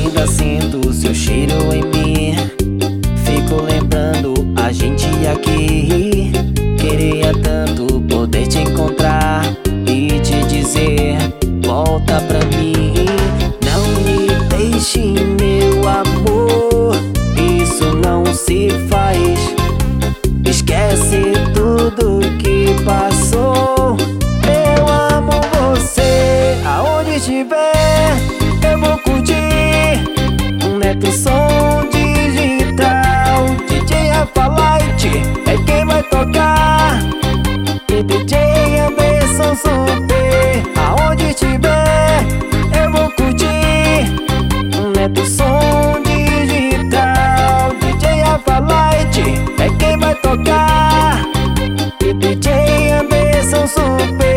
Ainda sinto seu cheiro em mim. Fico lembrando a gente aqui. Queria tanto poder te encontrar e te dizer: volta pra mim. Não me deixe, meu amor, isso não se faz. Esquece tudo que passou. Eu amo você. Aonde estiver, eu vou curtir um Neto som digital. DJ Rafa Light é quem vai tocar, e DJ Anderson Super. Aonde estiver, eu vou curtir um Neto som digital. DJ Rafa Light é quem vai tocar, e DJ Anderson Super.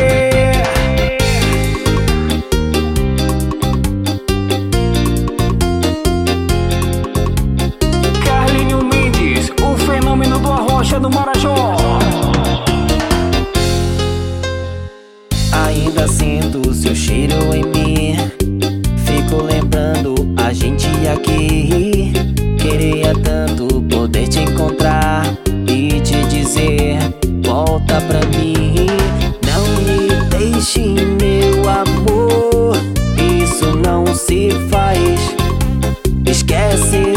Carlinho Mendes, o fenômeno do Arrocha do Marajó. Ainda sinto seu cheiro em mim. Fico lembrando a gente aqui. Queria tanto poder te encontrar e te dizer: volta pra mim. Não me deixe, meu amor, isso não se faz. Esquece